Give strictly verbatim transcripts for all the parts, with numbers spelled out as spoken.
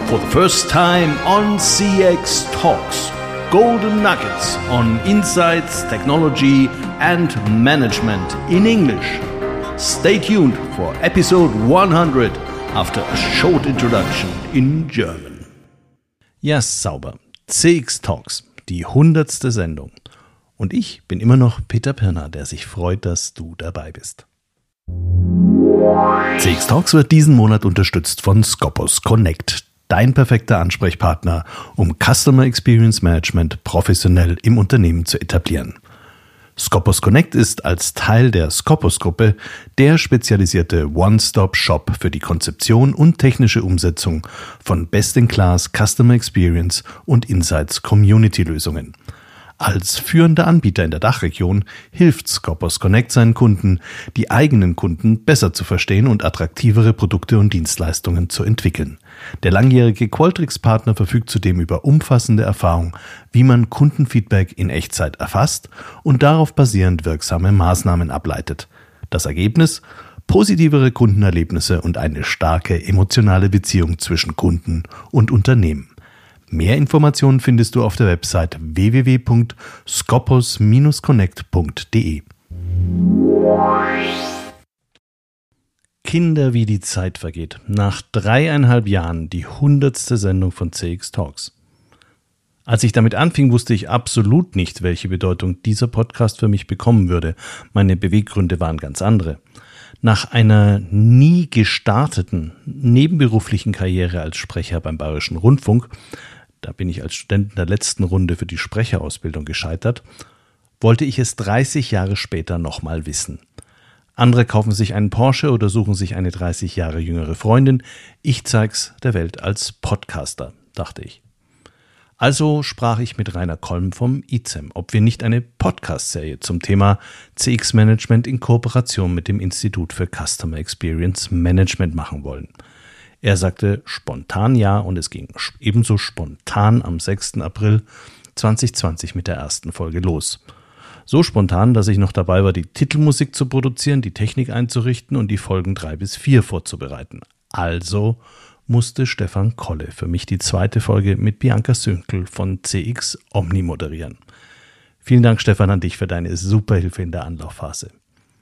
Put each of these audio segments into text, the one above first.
For the first time on C X Talks, golden nuggets on insights, technology and management in English. Stay tuned for episode one hundred after a short introduction in German. Ja, sauber. C X Talks, die hundertste Sendung. Und ich bin immer noch Peter Pirner, der sich freut, dass du dabei bist. C X Talks wird diesen Monat unterstützt von Scopus Connect, dein perfekter Ansprechpartner, um Customer Experience Management professionell im Unternehmen zu etablieren. Scopus Connect ist als Teil der Scopus-Gruppe der spezialisierte One-Stop-Shop für die Konzeption und technische Umsetzung von Best-in-Class Customer Experience und Insights Community-Lösungen. Als führender Anbieter in der Dachregion hilft Scopus Connect seinen Kunden, die eigenen Kunden besser zu verstehen und attraktivere Produkte und Dienstleistungen zu entwickeln. Der langjährige Qualtrics-Partner verfügt zudem über umfassende Erfahrung, wie man Kundenfeedback in Echtzeit erfasst und darauf basierend wirksame Maßnahmen ableitet. Das Ergebnis? Positivere Kundenerlebnisse und eine starke emotionale Beziehung zwischen Kunden und Unternehmen. Mehr Informationen findest du auf der Website w w w punkt scopus dash connect punkt d e. Kinder, wie die Zeit vergeht. Nach dreieinhalb Jahren die hundertste Sendung von C X Talks. Als ich damit anfing, wusste ich absolut nicht, welche Bedeutung dieser Podcast für mich bekommen würde. Meine Beweggründe waren ganz andere. Nach einer nie gestarteten nebenberuflichen Karriere als Sprecher beim Bayerischen Rundfunk, da bin ich als Student in der letzten Runde für die Sprecherausbildung gescheitert, wollte ich es dreißig Jahre später nochmal wissen. Andere kaufen sich einen Porsche oder suchen sich eine dreißig Jahre jüngere Freundin. Ich zeig's der Welt als Podcaster, dachte ich. Also sprach ich mit Rainer Kolm vom I Z E M, ob wir nicht eine Podcast-Serie zum Thema C X-Management in Kooperation mit dem Institut für Customer Experience Management machen wollen. Er sagte spontan ja und es ging ebenso spontan am sechsten April zweitausendzwanzig mit der ersten Folge los. So spontan, dass ich noch dabei war, die Titelmusik zu produzieren, die Technik einzurichten und die Folgen drei bis vier vorzubereiten. Also musste Stefan Kolle für mich die zweite Folge mit Bianca Sünkel von C X Omni moderieren. Vielen Dank, Stefan, an dich für deine super Hilfe in der Anlaufphase.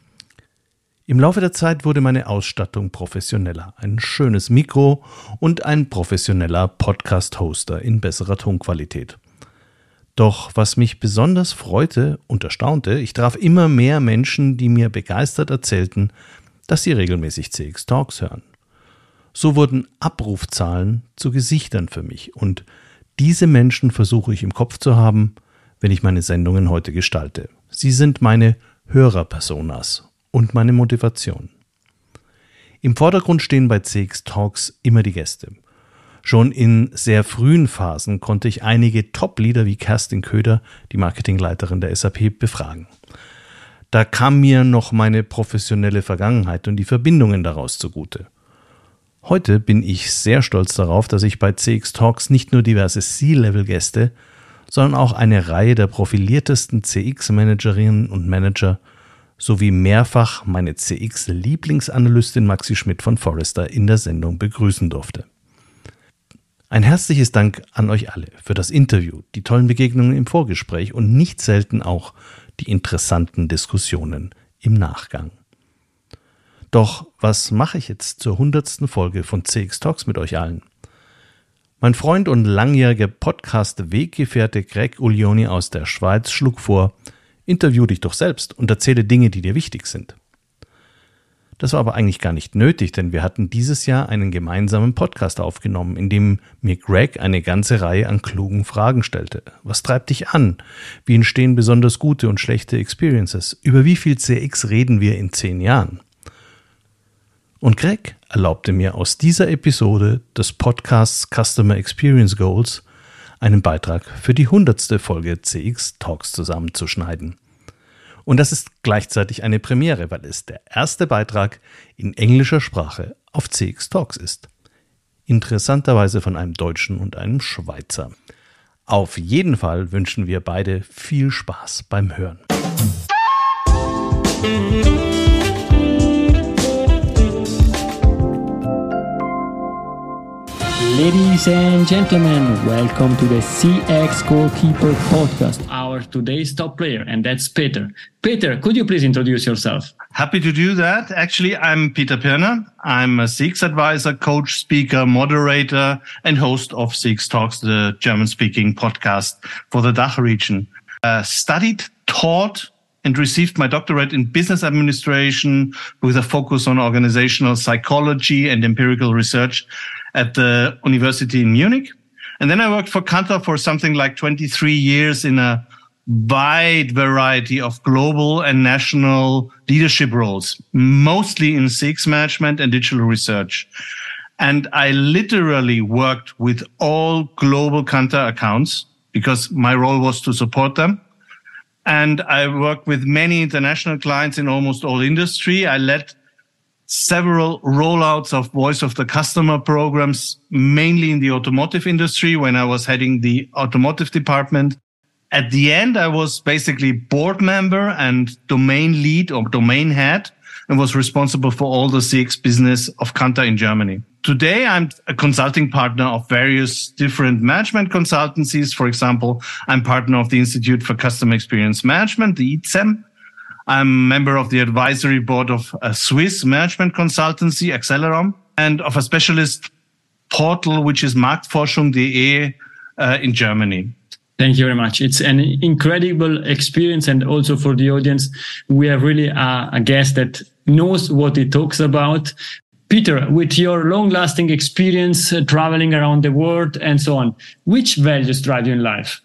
Im Laufe der Zeit wurde meine Ausstattung professioneller. Ein schönes Mikro und ein professioneller Podcast-Hoster in besserer Tonqualität. Doch was mich besonders freute und erstaunte, ich traf immer mehr Menschen, die mir begeistert erzählten, dass sie regelmäßig C X Talks hören. So wurden Abrufzahlen zu Gesichtern für mich und diese Menschen versuche ich im Kopf zu haben, wenn ich meine Sendungen heute gestalte. Sie sind meine Hörerpersonas und meine Motivation. Im Vordergrund stehen bei C X Talks immer die Gäste. Schon in sehr frühen Phasen konnte ich einige Top-Leader wie Kerstin Köder, die Marketingleiterin der S A P, befragen. Da kam mir noch meine professionelle Vergangenheit und die Verbindungen daraus zugute. Heute bin ich sehr stolz darauf, dass ich bei C X Talks nicht nur diverse C-Level-Gäste, sondern auch eine Reihe der profiliertesten C X-Managerinnen und Manager sowie mehrfach meine C X-Lieblingsanalystin Maxi Schmidt von Forrester in der Sendung begrüßen durfte. Ein herzliches Dank an euch alle für das Interview, die tollen Begegnungen im Vorgespräch und nicht selten auch die interessanten Diskussionen im Nachgang. Doch was mache ich jetzt zur hundertsten Folge von C X Talks mit euch allen? Mein Freund und langjähriger Podcast-Weggefährte Greg Uglioni aus der Schweiz schlug vor, interview dich doch selbst und erzähle Dinge, die dir wichtig sind. Das war aber eigentlich gar nicht nötig, denn wir hatten dieses Jahr einen gemeinsamen Podcast aufgenommen, in dem mir Greg eine ganze Reihe an klugen Fragen stellte. Was treibt dich an? Wie entstehen besonders gute und schlechte Experiences? Über wie viel C X reden wir in zehn Jahren? Und Greg erlaubte mir aus dieser Episode des Podcasts Customer Experience Goals einen Beitrag für die hundertste Folge C X Talks zusammenzuschneiden. Und das ist gleichzeitig eine Premiere, weil es der erste Beitrag in englischer Sprache auf C X Talks ist. Interessanterweise von einem Deutschen und einem Schweizer. Auf jeden Fall wünschen wir beide viel Spaß beim Hören. Ladies and gentlemen, welcome to the C X Goalkeeper podcast. Our today's top player, and that's Peter. Peter, could you please introduce yourself? Happy to do that. Actually, I'm Peter Pirner. I'm a C X advisor, coach, speaker, moderator, and host of C X Talks, the German-speaking podcast for the D A C H region. Uh, studied, taught, and received my doctorate in business administration with a focus on organizational psychology and empirical research at the University in Munich. And then I worked for Kantar for something like twenty-three years in a wide variety of global and national leadership roles, mostly in C X management and digital research. And I literally worked with all global Kantar accounts because my role was to support them. And I worked with many international clients in almost all industry. I led several rollouts of voice of the customer programs, mainly in the automotive industry when I was heading the automotive department. At the end, I was basically board member and domain lead or domain head and was responsible for all the C X business of Kantar in Germany. Today, I'm a consulting partner of various different management consultancies. For example, I'm partner of the Institute for Customer Experience Management, the I C E M. I'm a member of the advisory board of a Swiss management consultancy, Accelerom, and of a specialist portal, which is marktforschung dot de uh, in Germany. Thank you very much. It's an incredible experience. And also for the audience, we have really a, a guest that knows what he talks about. Peter, with your long-lasting experience uh, traveling around the world and so on, which values drive you in life?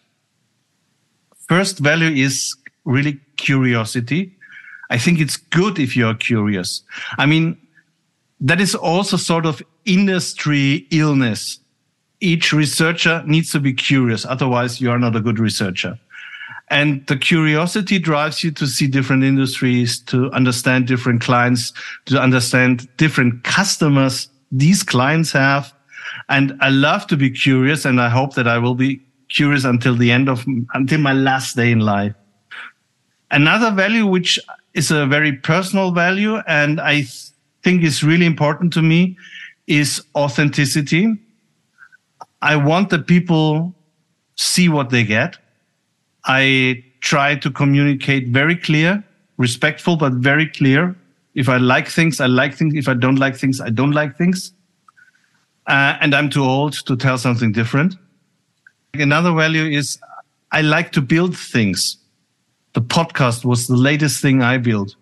First value is really curiosity. I think it's good if you're curious. I mean, that is also sort of industry illness. Each researcher needs to be curious. Otherwise, you are not a good researcher. And the curiosity drives you to see different industries, to understand different clients, to understand different customers these clients have. And I love to be curious, and I hope that I will be curious until the end of, until my last day in life. Another value, which is a very personal value, and I think is really important to me, is authenticity. I want that people see what they get. I try to communicate very clear, respectful, but very clear. If I like things, I like things. If I don't like things, I don't like things. Uh, and I'm too old to tell something different. Another value is I like to build things. The podcast was the latest thing I built.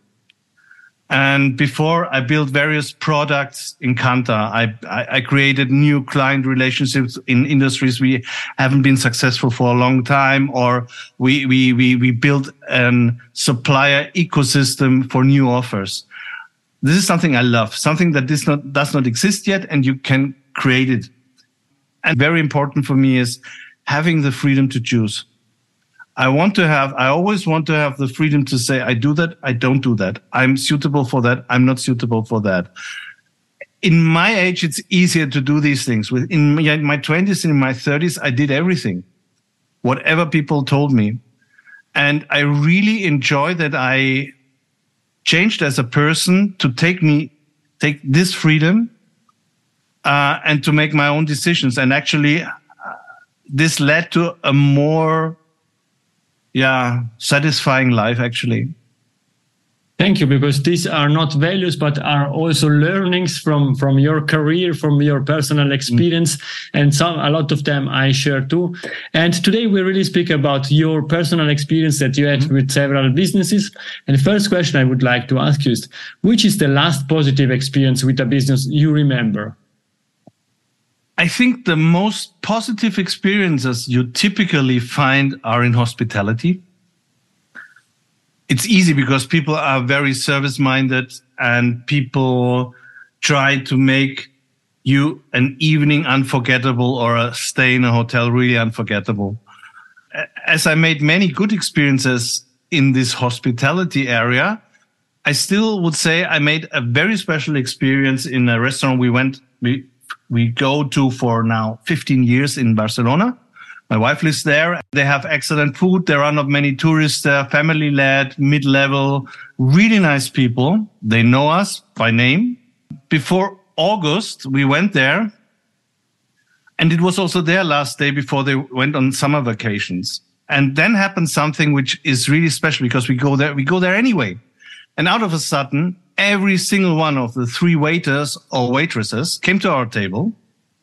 And before I built various products in Kantar, I, I, I created new client relationships in industries we haven't been successful for a long time, or we, we, we, we built a supplier ecosystem for new offers. This is something I love, something that does not, does not exist yet, and you can create it. And very important for me is having the freedom to choose. I want to have, I always want to have the freedom to say, I do that, I don't do that. I'm suitable for that, I'm not suitable for that. In my age, it's easier to do these things. In my twenties and in my thirties, I did everything, whatever people told me. And I really enjoy that I changed as a person to take me, take this freedom uh, and to make my own decisions. And actually, uh, this led to a more Yeah, satisfying life, actually. Thank you, because these are not values, but are also learnings from, from your career, from your personal experience. Mm. And some, a lot of them I share too. And today we really speak about your personal experience that you had mm. with several businesses. And the first question I would like to ask you is, which is the last positive experience with a business you remember? I think the most positive experiences you typically find are in hospitality. It's easy because people are very service-minded and people try to make you an evening unforgettable or a stay in a hotel really unforgettable. As I made many good experiences in this hospitality area, I still would say I made a very special experience in a restaurant we went, we We go to for now fifteen years in Barcelona. My wife lives there. They have excellent food. There are not many tourists there, family-led, mid-level, really nice people. They know us by name. Before August, we went there. And it was also their last day before they went on summer vacations. And then happened something which is really special because we go there, we go there anyway. And out of a sudden, every single one of the three waiters or waitresses came to our table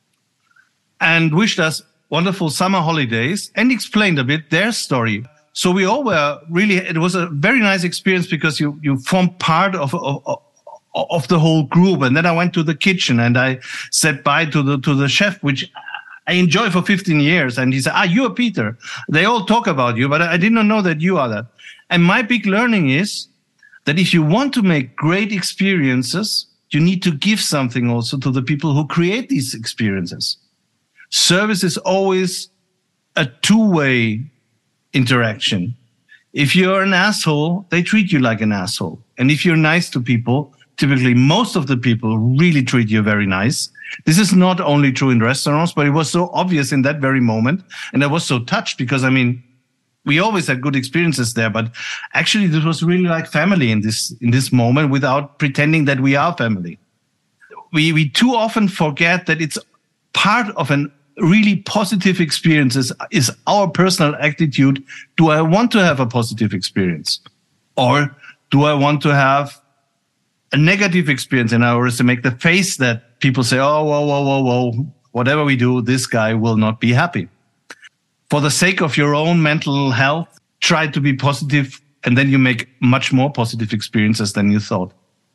and wished us wonderful summer holidays and explained a bit their story. So we all were really, it was a very nice experience because you, you form part of, of, of the whole group. And then I went to the kitchen and I said bye to the, to the chef, which I enjoy for fifteen years. And he said, ah, you are Peter. They all talk about you, but I did not know that you are that. And my big learning is that if you want to make great experiences, you need to give something also to the people who create these experiences. Service is always a two-way interaction. If you're an asshole, they treat you like an asshole. And if you're nice to people, typically most of the people really treat you very nice. This is not only true in restaurants, but it was so obvious in that very moment. And I was so touched because, I mean, we always had good experiences there, but actually this was really like family in this, in this moment without pretending that we are family. We, we too often forget that it's part of an really positive experiences is our personal attitude. Do I want to have a positive experience? Or do I want to have a negative experience in order to make the face that people say, oh, whoa, whoa, whoa, whoa, whatever we do, this guy will not be happy. For the sake of your own mental health, try to be positive, and then you make much more positive experiences than you thought.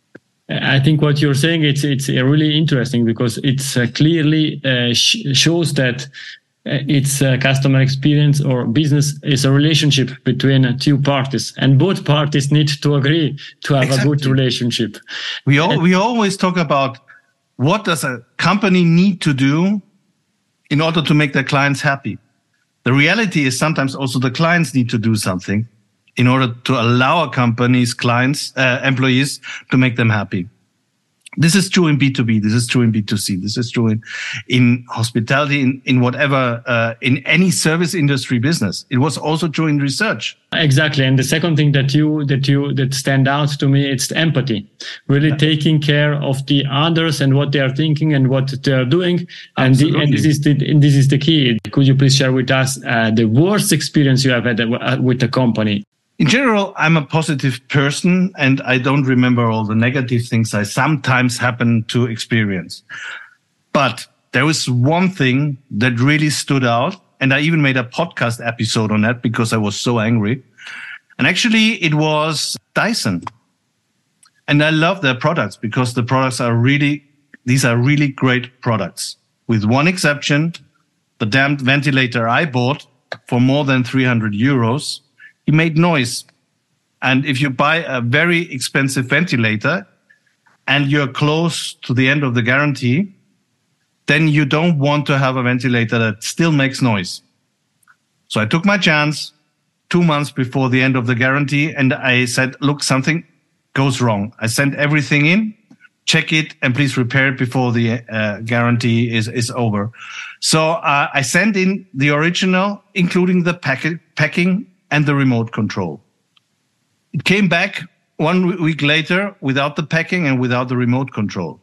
I think what you're saying, it's it's really interesting because it's uh, clearly uh, sh- shows that uh, it's a customer experience or business is a relationship between uh, two parties, and both parties need to agree to have exactly. a good relationship. We all, we always talk about what does a company need to do in order to make their clients happy. The reality is sometimes also the clients need to do something in order to allow a company's clients, uh, employees to make them happy. This is true in B two B. This is true in B two C. This is true in, in hospitality, in, in whatever, uh, in any service industry business. It was also true in research. Exactly. And the second thing that you, that you, that stand out to me, it's empathy, really yeah. taking care of the others and what they are thinking and what they are doing. And, the, and this is the, and this is the key. Could you please share with us, uh, the worst experience you have had with the company? In general, I'm a positive person and I don't remember all the negative things I sometimes happen to experience. But there was one thing that really stood out, and I even made a podcast episode on that because I was so angry. And actually, it was Dyson. And I love their products because the products are really, these are really great products. With one exception, the damned ventilator I bought for more than three hundred euros. He made noise. And if you buy a very expensive ventilator and you're close to the end of the guarantee, then you don't want to have a ventilator that still makes noise. So I took my chance two months before the end of the guarantee and I said, look, something goes wrong. I sent everything in, check it, and please repair it before the uh, guarantee is, is over. So uh, I sent in the original, including the packet, packing, and the remote control. It came back one week later without the packing and without the remote control.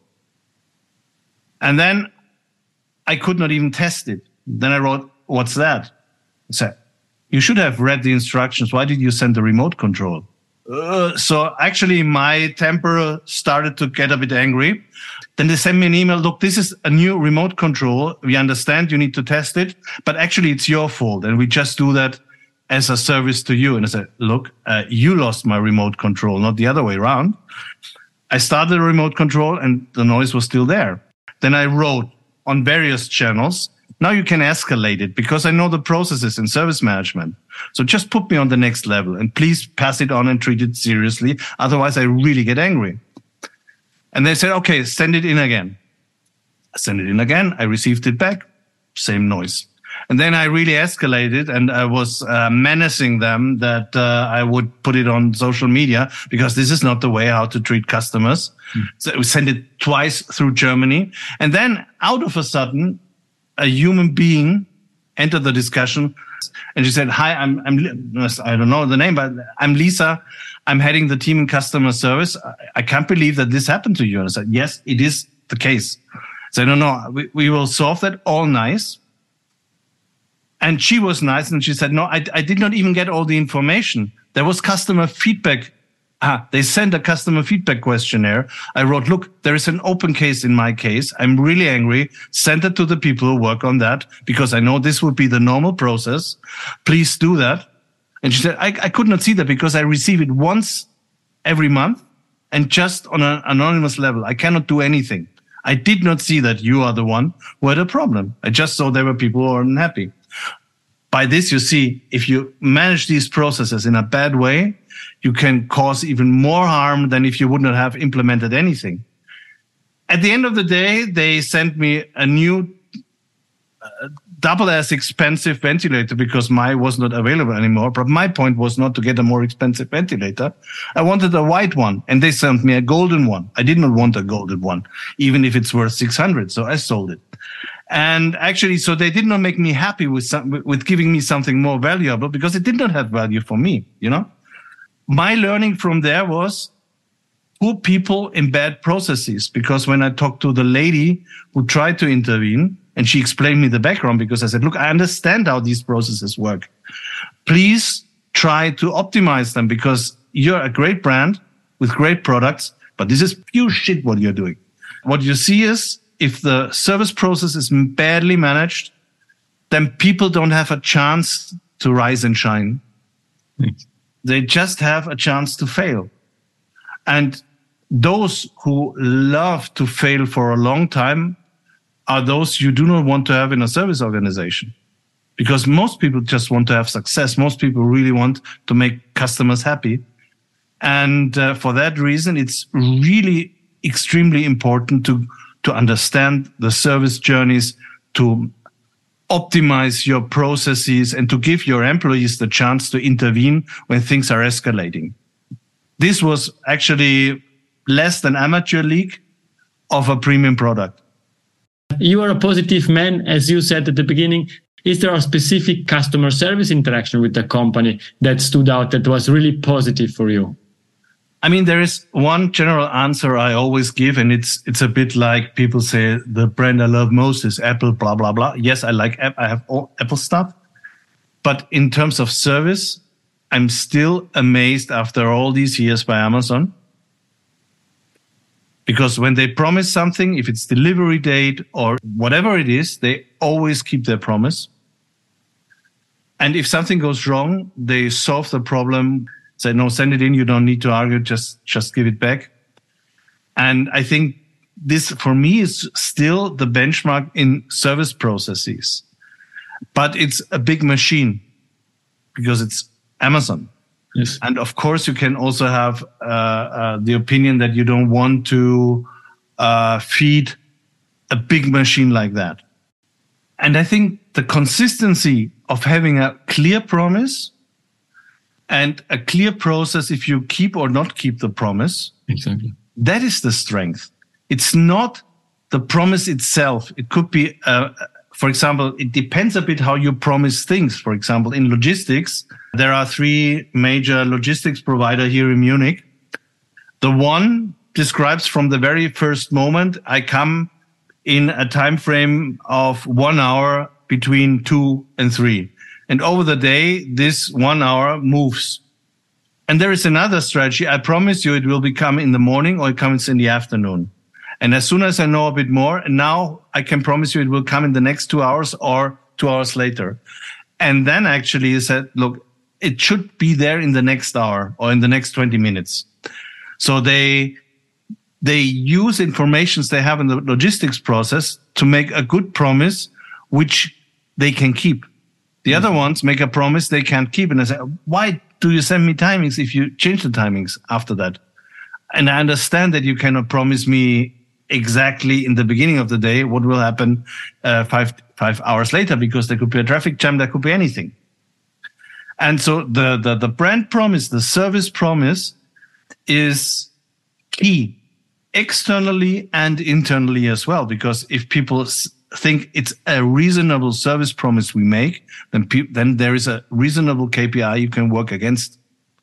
And then I could not even test it. Then I wrote, what's that? I said, you should have read the instructions. Why did you send the remote control? Uh, so actually my temper started to get a bit angry. Then they sent me an email. Look, this is a new remote control. We understand you need to test it, but actually it's your fault. And we just do that as a service to you. And I said, look, uh, you lost my remote control, not the other way around. I started the remote control and the noise was still there. Then I wrote on various channels, now you can escalate it because I know the processes in service management. So just put me on the next level and please pass it on and treat it seriously. Otherwise I really get angry. And they said, okay, send it in again. I sent it in again. I received it back. Same noise. And then I really escalated and I was uh, menacing them that uh, I would put it on social media because this is not the way how to treat customers. Mm. So we sent it twice through Germany. And then out of a sudden, a human being entered the discussion and she said, hi, I'm, I'm, I don't know the name, but I'm Lisa. I'm heading the team in customer service. I, I can't believe that this happened to you. And I said, yes, it is the case. So no, no, we, we will solve that, all nice. And she was nice, and she said, no, I, I did not even get all the information. There was customer feedback. Ah, they sent a customer feedback questionnaire. I wrote, look, there is an open case in my case. I'm really angry. Send it to the people who work on that because I know this would be the normal process. Please do that. And she said, I, I could not see that because I receive it once every month and just on an anonymous level. I cannot do anything. I did not see that you are the one who had a problem. I just saw there were people who are unhappy. By this, you see, if you manage these processes in a bad way, you can cause even more harm than if you would not have implemented anything. At the end of the day, they sent me a new uh, double as expensive ventilator because my was not available anymore. But my point was not to get a more expensive ventilator. I wanted a white one, and they sent me a golden one. I did not want a golden one, even if it's worth six hundred. So I sold it. And actually, so they did not make me happy with some, with giving me something more valuable because it did not have value for me, you know? My learning from there was put people in bad processes, because when I talked to the lady who tried to intervene and she explained me the background, because I said, look, I understand how these processes work. Please try to optimize them because you're a great brand with great products, but this is pure shit what you're doing. What you see is if the service process is badly managed, then people don't have a chance to rise and shine. Thanks. They just have a chance to fail. And those who love to fail for a long time are those you do not want to have in a service organization. Because most people just want to have success. Most people really want to make customers happy. And uh, for that reason, it's really extremely important to, to understand the service journeys, to optimize your processes, and to give your employees the chance to intervene when things are escalating. This was actually less than amateur league of a premium product. You are a positive man, as you said at the beginning. Is there a specific customer service interaction with the company that stood out, that was really positive for you? I mean, there is one general answer I always give, and it's it's a bit like people say the brand I love most is Apple, blah, blah, blah. Yes, I like Apple. I have all Apple stuff. But in terms of service, I'm still amazed after all these years by Amazon. Because when they promise something, if it's delivery date or whatever it is, they always keep their promise. And if something goes wrong, they solve the problem. Say, no, send it in. You don't need to argue. Just, just give it back. And I think this, for me, is still the benchmark in service processes. But it's a big machine because it's Amazon. Yes. And of course, you can also have uh, uh, the opinion that you don't want to uh, feed a big machine like that. And I think the consistency of having a clear promise and a clear process, if you keep or not keep the promise, exactly, that is the strength. It's not the promise itself. It could be, uh, for example, it depends a bit how you promise things. For example, in logistics, there are three major logistics providers here in Munich. The one describes from the very first moment, I come in a time frame of one hour between two and three. And over the day, this one hour moves. And there is another strategy. I promise you it will become in the morning or it comes in the afternoon. And as soon as I know a bit more, now I can promise you it will come in the next two hours or two hours later. And then actually you said, look, it should be there in the next hour or in the next twenty minutes. So they, they use informations they have in the logistics process to make a good promise, which they can keep. The other ones make a promise they can't keep. And I say, why do you send me timings if you change the timings after that? And I understand that you cannot promise me exactly in the beginning of the day what will happen uh, five five hours later, because there could be a traffic jam, there could be anything. And so the, the, the brand promise, the service promise is key externally and internally as well, because if people think it's a reasonable service promise we make, then pe- then there is a reasonable K P I you can work against.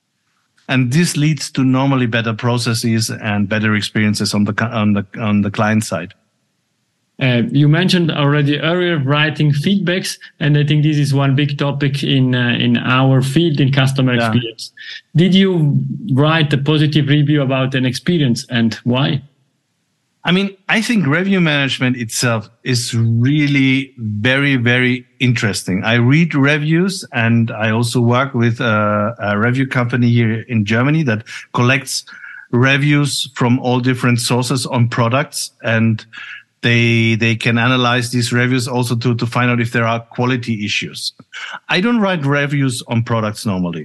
And this leads to normally better processes and better experiences on the on the on the client side. Uh, you mentioned already earlier writing feedbacks, and I think this is one big topic in uh, in our field in customer Yeah. experience. Did you write a positive review about an experience, and why? I mean, I think review management itself is really very, very interesting. I read reviews, and I also work with a, a review company here in Germany that collects reviews from all different sources on products, and they they can analyze these reviews also to, to find out if there are quality issues. I don't write reviews on products normally,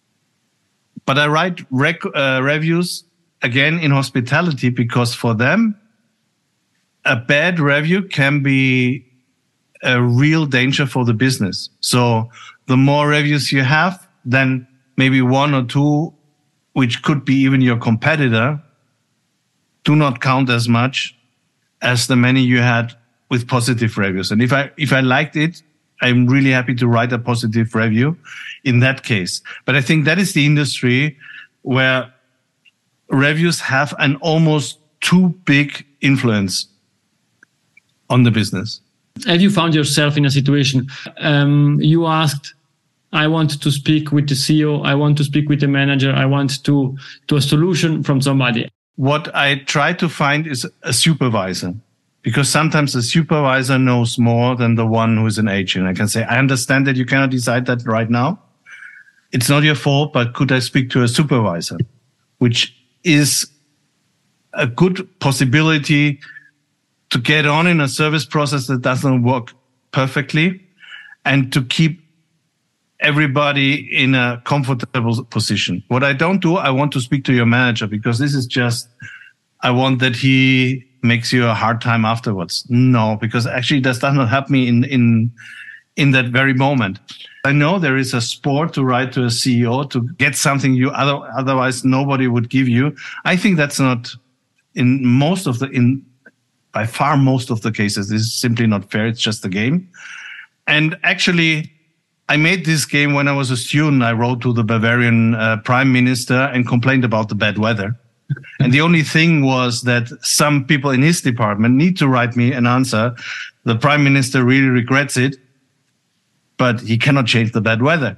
but I write rec, uh, reviews again in hospitality, because for them, a bad review can be a real danger for the business. So the more reviews you have, then maybe one or two, which could be even your competitor, do not count as much as the many you had with positive reviews. And if I, if I liked it, I'm really happy to write a positive review in that case. But I think that is the industry where reviews have an almost too big influence on the business. Have you found yourself in a situation, um, you asked, I want to speak with the C E O, I want to speak with the manager, I want to, to a solution from somebody. What I try to find is a supervisor, because sometimes the supervisor knows more than the one who is an agent. I can say, I understand that you cannot decide that right now. It's not your fault, but could I speak to a supervisor? Which is a good possibility to get on in a service process that doesn't work perfectly, and to keep everybody in a comfortable position. What I don't do, I want to speak to your manager, because this is just, I want that he makes you a hard time afterwards. No, because actually that does not help me in, in, in that very moment. I know there is a sport to write to a C E O to get something you other, otherwise nobody would give you. I think that's not in most of the, in, by far most of the cases, this is simply not fair. It's just a game. And actually, I made this game when I was a student. I wrote to the Bavarian uh, prime minister and complained about the bad weather. And the only thing was that some people in his department need to write me an answer. The prime minister really regrets it, but he cannot change the bad weather.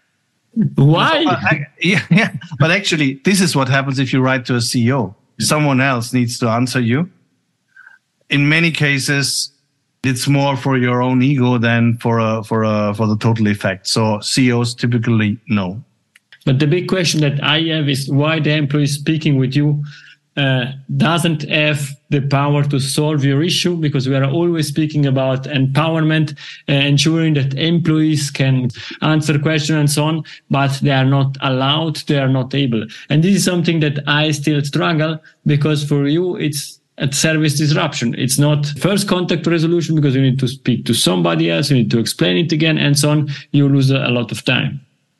Why? So, uh, I, yeah, yeah, but actually, this is what happens if you write to a C E O. Someone else needs to answer you. In many cases, it's more for your own ego than for a, for a, for the total effect. So C E Os typically no. But the big question that I have is why the employee speaking with you uh, doesn't have the power to solve your issue, because we are always speaking about empowerment, uh, ensuring that employees can answer questions and so on, but they are not allowed, they are not able. And this is something that I still struggle, because for you, it's at service disruption. It's not first contact resolution, because you need to speak to somebody else, you need to explain it again, and so on. You lose a lot of time.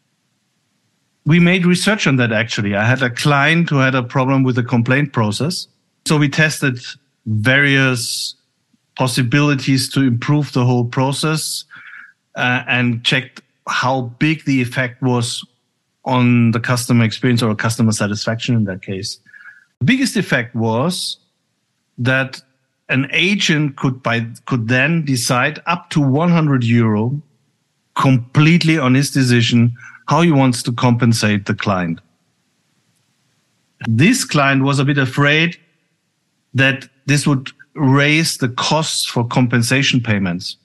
We made research on that, actually. I had a client who had a problem with the complaint process. So we tested various possibilities to improve the whole process uh, and checked how big the effect was on the customer experience or customer satisfaction in that case. The biggest effect was that an agent could by could then decide up to one hundred euro completely on his decision how he wants to compensate the client. This client was a bit afraid that this would raise the costs for compensation payments.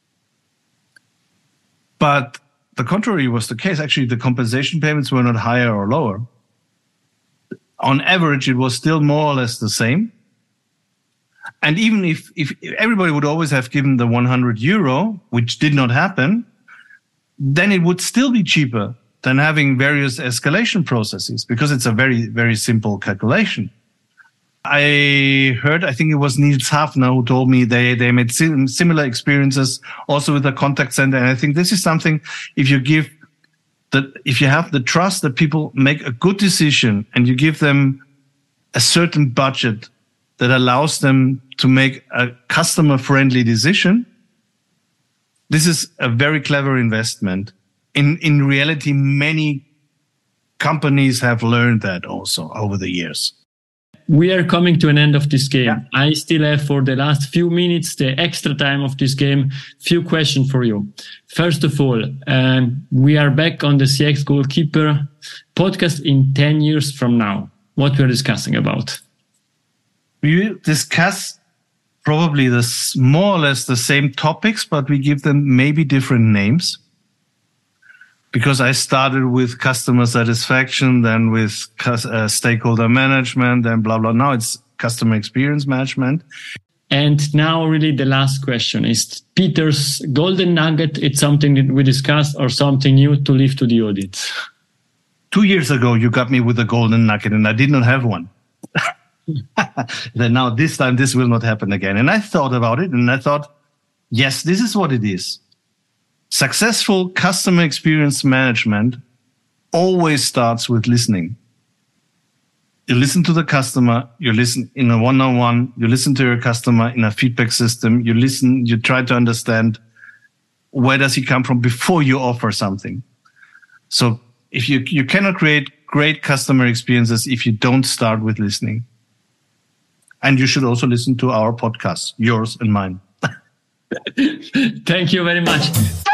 But the contrary was the case. Actually, the compensation payments were not higher or lower. On average, it was still more or less the same. And even if, if everybody would always have given the one hundred euro, which did not happen, then it would still be cheaper than having various escalation processes, because it's a very, very simple calculation. I heard, I think it was Niels Hafner who told me they, they made sim- similar experiences also with the contact center. And I think this is something, if you give that, if you have the trust that people make a good decision and you give them a certain budget that allows them to make a customer-friendly decision, this is a very clever investment. In, in reality, many companies have learned that also over the years. we are coming to an end of this game. Yeah. I still have for the last few minutes, the extra time of this game, few questions for you. First of all, um, we are back on the C X Goalkeeper podcast in ten years from now. What we're discussing about? We discuss probably this more or less the same topics, but we give them maybe different names. Because I started with customer satisfaction, then with uh, stakeholder management, then blah, blah. Now it's customer experience management. And now really the last question is Peter's golden nugget. It's something that we discussed or something new to leave to the audience. Two years ago, you got me with a golden nugget and I did not have one. Then now this time, this will not happen again. And I thought about it and I thought, yes, this is what it is. Successful customer experience management always starts with listening. You listen to the customer, you listen in a one-on-one, you listen to your customer in a feedback system, you listen, you try to understand where does he come from before you offer something. So if you, you cannot create great customer experiences if you don't start with listening. And you should also listen to our podcast, yours and mine. Thank you very much.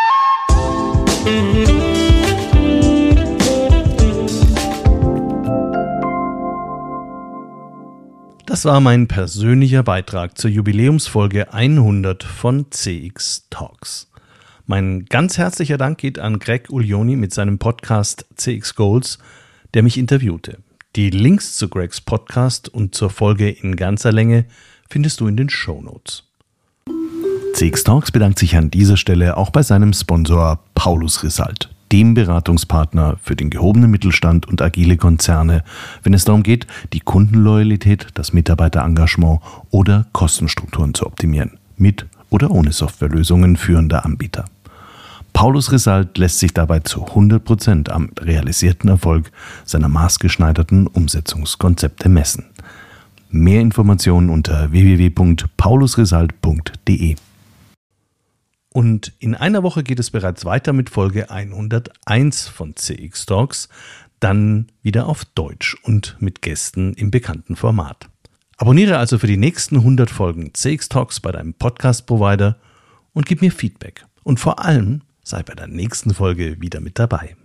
Das war mein persönlicher Beitrag zur Jubiläumsfolge hundert von C X Talks. Mein ganz herzlicher Dank geht an Greg Uglioni mit seinem Podcast C X Goals, der mich interviewte. Die Links zu Gregs Podcast und zur Folge in ganzer Länge findest du in den Shownotes. C X Talks bedankt sich an dieser Stelle auch bei seinem Sponsor Paulus Risalt, dem Beratungspartner für den gehobenen Mittelstand und agile Konzerne, wenn es darum geht, die Kundenloyalität, das Mitarbeiterengagement oder Kostenstrukturen zu optimieren, mit oder ohne Softwarelösungen führender Anbieter. Paulus Risalt lässt sich dabei zu hundert Prozent am realisierten Erfolg seiner maßgeschneiderten Umsetzungskonzepte messen. Mehr Informationen unter w w w punkt paulus risalt punkt d e. Und in einer Woche geht es bereits weiter mit Folge hunderteins von C X Talks, dann wieder auf Deutsch und mit Gästen im bekannten Format. Abonniere also für die nächsten hundert Folgen C X Talks bei deinem Podcast-Provider und gib mir Feedback. Und vor allem sei bei der nächsten Folge wieder mit dabei.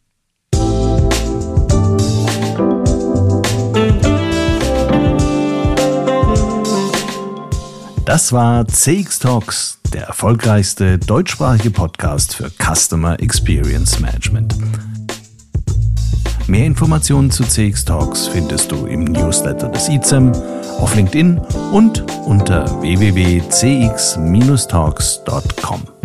Das war C X Talks, der erfolgreichste deutschsprachige Podcast für Customer Experience Management. Mehr Informationen zu C X Talks findest du im Newsletter des I Z E M, auf LinkedIn und unter w w w punkt c x talks punkt com.